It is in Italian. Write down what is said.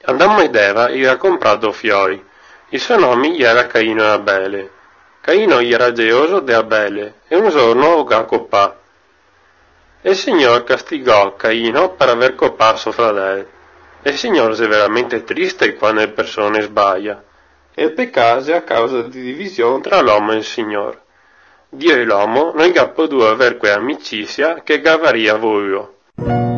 Adamo ed Eva era comprato fioi. I suoi nomi era Caino e Abele. Caino era geloso di Abele e un giorno lo coppà. E il Signore castigò Caino per aver coppato suo fratello. E il Signore è veramente triste quando le persone sbagliano. E il peccato è a causa di divisione tra l'uomo e il Signore. Dio e l'uomo non potuto avere quell'amicizia che Gavaria voleva.